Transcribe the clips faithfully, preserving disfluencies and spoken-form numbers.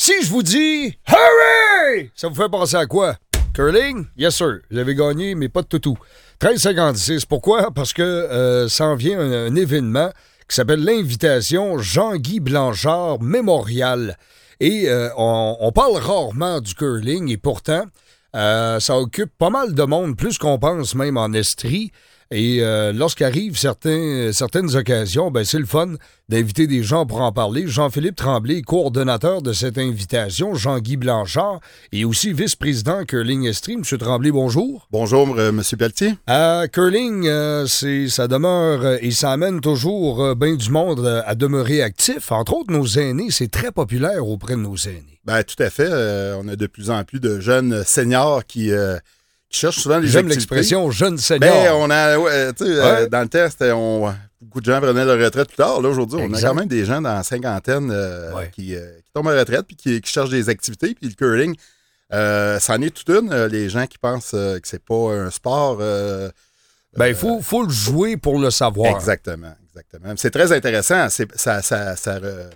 Si je vous dis « Hurry », ça vous fait penser à quoi? Curling? Yes, sir. Vous avez gagné, mais pas de toutou. treize cinquante-six. Pourquoi? Parce que euh, s'en vient un, un événement qui s'appelle l'Invitation Jean-Guy Blanchard Mémorial. Et euh, on, on parle rarement du curling et pourtant, euh, ça occupe pas mal de monde, plus qu'on pense même en Estrie. Et euh, lorsqu'arrivent certains, certaines occasions, ben c'est le fun d'inviter des gens pour en parler. Jean-Philippe Tremblay, coordonnateur de cette invitation, Jean-Guy Blanchard, et aussi vice-président Curling Estrie. Monsieur Tremblay, bonjour. Bonjour, euh, Monsieur Pelletier. Euh, curling, euh, c'est, ça demeure euh, et ça amène toujours euh, bien du monde euh, à demeurer actif. Entre autres, nos aînés, c'est très populaire auprès de nos aînés. Ben tout à fait. Euh, on a de plus en plus de jeunes seniors qui... Euh, qui cherchent souvent les J'aime activités. l'expression « jeune senior Ben, on a, ouais, tu sais, ouais. euh, dans le temps, c'était, on, beaucoup de gens prenaient leur retraite plus tard. Là, aujourd'hui, exact. On a quand même des gens dans la cinquantaine euh, ouais. qui, euh, qui tombent à la retraite puis qui, qui cherchent des activités. Puis le curling, euh, c'en est toute une. Euh, les gens qui pensent euh, que c'est pas un sport... Euh, ben, il faut, faut le jouer pour le savoir. Exactement, exactement. C'est très intéressant. C'est, ça... ça, ça euh,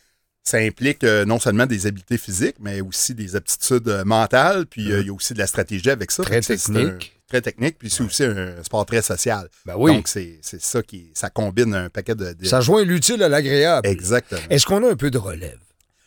Ça implique euh, non seulement des habiletés physiques, mais aussi des aptitudes euh, mentales. Puis il mmh. euh, y a aussi de la stratégie avec ça. Très c'est, technique. C'est un, très technique. Puis c'est ouais. aussi un sport très social. Ben oui. Donc c'est, c'est ça qui ça combine un paquet de, de... Ça joint l'utile à l'agréable. Exactement. Est-ce qu'on a un peu de relève?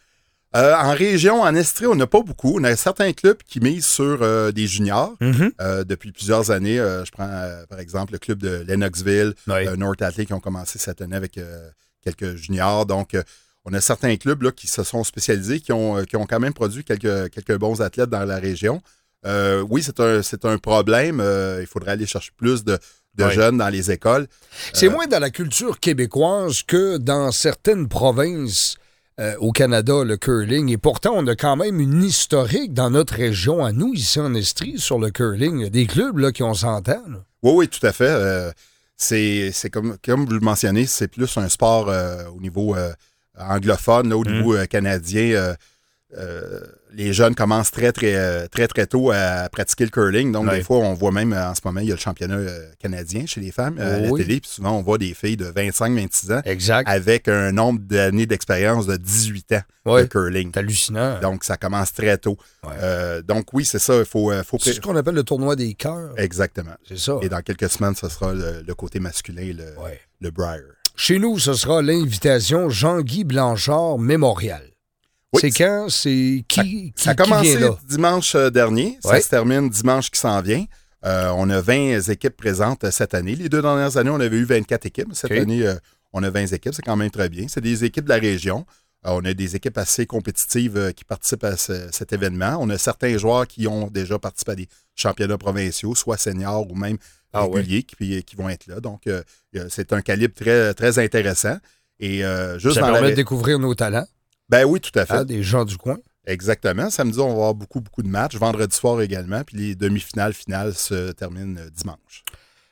Euh, en région, en Estrie, on n'a pas beaucoup. On a certains clubs qui misent sur euh, des juniors. Mm-hmm. Euh, depuis plusieurs années, euh, je prends euh, par exemple le club de Lennoxville, oui. euh, North Atlee qui ont commencé cette année avec euh, quelques juniors. Donc euh, on a certains clubs là, qui se sont spécialisés, qui ont, qui ont quand même produit quelques, quelques bons athlètes dans la région. Euh, oui, c'est un, c'est un problème. Euh, il faudrait aller chercher plus de, de oui. jeunes dans les écoles. C'est euh, moins dans la culture québécoise que dans certaines provinces euh, au Canada, le curling. Et pourtant, on a quand même une historique dans notre région, à nous, ici en Estrie, sur le curling. Il y a des clubs là, qui ont cent ans. Là. Oui, oui, tout à fait. Euh, c'est c'est comme, comme vous le mentionnez, c'est plus un sport euh, au niveau... Euh, anglophone, là, au mmh. niveau euh, canadien, euh, euh, les jeunes commencent très, très, très, très tôt à pratiquer le curling. Donc, ouais. des fois, on voit même, en ce moment, il y a le championnat euh, canadien chez les femmes euh, oh, à la oui. télé. Puis souvent, on voit des filles de vingt-cinq vingt-six ans exact. Avec un nombre d'années d'expérience de dix-huit ans ouais. de curling. C'est hallucinant. Donc, ça commence très tôt. Ouais. Euh, donc, oui, c'est ça. Il faut, faut... C'est ce qu'on appelle le tournoi des cœurs. Exactement. C'est ça. Et dans quelques semaines, ce sera le, le côté masculin, le, ouais. le Briar. Chez nous, ce sera l'invitation Jean-Guy Blanchard Mémorial. Oui. C'est quand? C'est qui, ça, qui, ça a qui commencé vient là? Dimanche dernier. Ouais. Ça se termine dimanche qui s'en vient. Euh, on a vingt équipes présentes cette année. Les deux dernières années, on avait eu vingt-quatre équipes. Cette okay. année, euh, on a vingt équipes. C'est quand même très bien. C'est des équipes de la région. Euh, on a des équipes assez compétitives euh, qui participent à ce, cet événement. On a certains joueurs qui ont déjà participé à des championnats provinciaux, soit seniors ou même ah réguliers, ouais. qui, qui vont être là. Donc, euh, c'est un calibre très, très intéressant. Et, euh, juste ça dans permet la... de découvrir nos talents. Ben oui, tout à fait. Ah, des gens du coin. Exactement. Samedi, on va avoir beaucoup, beaucoup de matchs. Vendredi soir également. Puis les demi-finales, finales se terminent dimanche.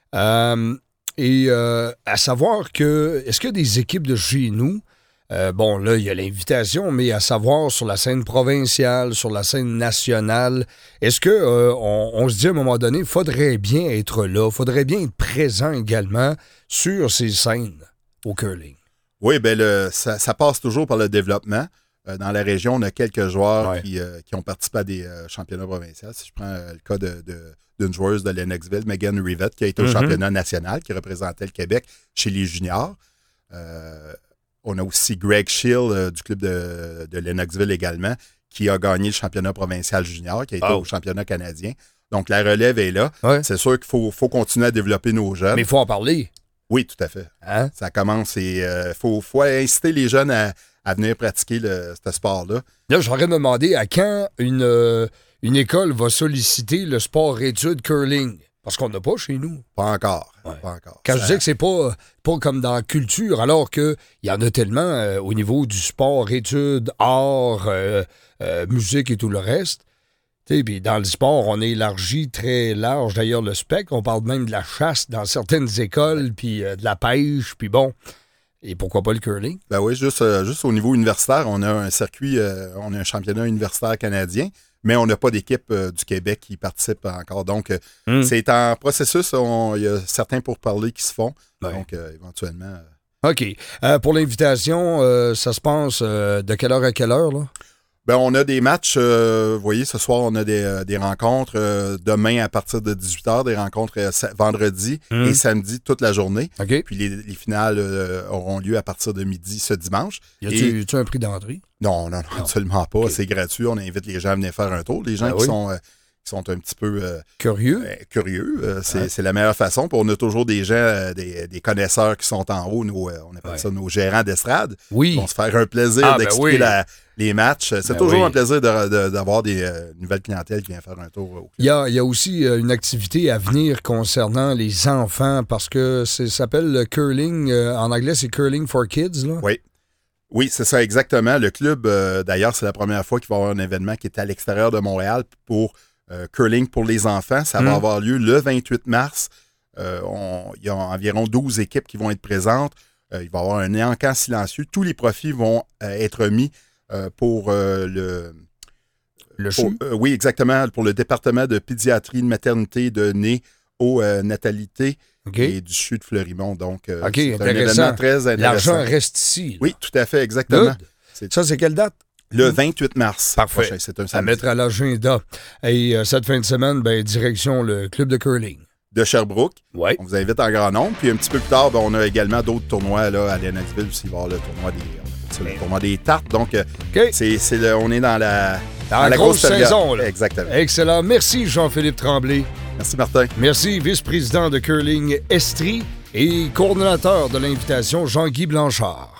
Euh, et euh, à savoir que, est-ce qu'il y a des équipes de chez nous? Euh, bon, là, il y a l'invitation, mais à savoir sur la scène provinciale, sur la scène nationale, est-ce que euh, on, on se dit à un moment donné, il faudrait bien être là, il faudrait bien être présent également sur ces scènes au curling? Oui, bien, le, ça, ça passe toujours par le développement. Euh, dans la région, on a quelques joueurs ouais. qui, euh, qui ont participé à des euh, championnats provinciaux. Si je prends euh, le cas de, de, d'une joueuse de Lennoxville, Megan Rivette, qui a été mm-hmm. au championnat national, qui représentait le Québec chez les juniors. Euh, On a aussi Greg Schill euh, du club de, de Lennoxville également, qui a gagné le championnat provincial junior, qui a été oh. au championnat canadien. Donc, la relève est là. Ouais. C'est sûr qu'il faut, faut continuer à développer nos jeunes. Mais il faut en parler. Oui, tout à fait. Hein? Ça commence et il euh, faut, faut inciter les jeunes à, à venir pratiquer le, ce sport-là. Là, j'aurais me demander à quand une, euh, une école va solliciter le sport-études curling. Parce qu'on n'a pas chez nous. Pas encore. Ouais. Pas encore. Quand ça... je dis que c'est pas, pas comme dans la culture, alors qu'il y en a tellement euh, au niveau du sport, études, art, euh, euh, musique et tout le reste. Puis dans le sport, on élargit très large d'ailleurs le spectre. On parle même de la chasse dans certaines écoles, puis euh, de la pêche, puis bon. Et pourquoi pas le curling? Ben oui, juste, euh, juste au niveau universitaire, on a un circuit, euh, on a un championnat universitaire canadien. Mais on n'a pas d'équipe euh, du Québec qui participe encore. Donc, euh, mm. c'est en processus. Il y a certains pourparlers qui se font. Ouais. Donc, euh, éventuellement... Euh... OK. Euh, pour l'invitation, euh, ça se passe euh, de quelle heure à quelle heure, là? Ben, on a des matchs, euh, vous voyez, ce soir, on a des, euh, des rencontres. Euh, demain, à partir de dix-huit heures, des rencontres euh, vendredi mmh. et samedi toute la journée. Okay. Puis les, les finales euh, auront lieu à partir de midi ce dimanche. Y a-tu et... un prix d'entrée? Non, non, non, non, absolument pas. Okay. C'est gratuit. On invite les gens à venir faire un tour. Les gens ben qui, oui. sont, euh, qui sont un petit peu... Euh, curieux. Euh, curieux. Euh, c'est, ouais. c'est la meilleure façon. Puis on a toujours des gens, euh, des, des connaisseurs qui sont en haut. Nos, euh, on appelle ouais. ça nos gérants d'estrade. Oui. Qui vont se faire un plaisir ah, d'expliquer ben oui. la... les matchs. C'est ben toujours oui. un plaisir de, de, d'avoir des euh, nouvelles clientèles qui viennent faire un tour au club. Il y a, il y a aussi euh, une activité à venir concernant les enfants parce que c'est, ça s'appelle le curling. Euh, en anglais, c'est Curling for Kids. Là. Oui. Oui, c'est ça, exactement. Le club, euh, d'ailleurs, c'est la première fois qu'il va y avoir un événement qui est à l'extérieur de Montréal pour euh, curling pour les enfants. Ça mmh. va avoir lieu le vingt-huit mars. Euh, on, il y a environ douze équipes qui vont être présentes. Euh, il va y avoir un encan silencieux. Tous les profits vont euh, être mis Euh, pour euh, le... Le pour, euh, oui, exactement. Pour le département de pédiatrie, de maternité, de néonatalité okay. et du C H U de Fleurimont. Donc, euh, okay, c'est un événement très intéressant. L'argent reste ici. Là. Oui, tout à fait, exactement. C'est... Ça, c'est quelle date? Le vingt-huit mars. Parfait. Prochain, c'est un samedi. À mettre à l'agenda. Et euh, cette fin de semaine, ben, direction le club de curling. De Sherbrooke. Ouais. On vous invite en grand nombre. Puis un petit peu plus tard, ben, on a également d'autres tournois là, à Lennoxville aussi. Il va y avoir le tournoi des... C'est le tournoi des tartes. Donc, okay. c'est, c'est le, on est dans la, dans dans la grosse, grosse saison. Là. Exactement. Excellent. Merci, Jean-Philippe Tremblay. Merci, Martin. Merci, vice-président de curling Estrie et coordonnateur de l'invitation, Jean-Guy Blanchard.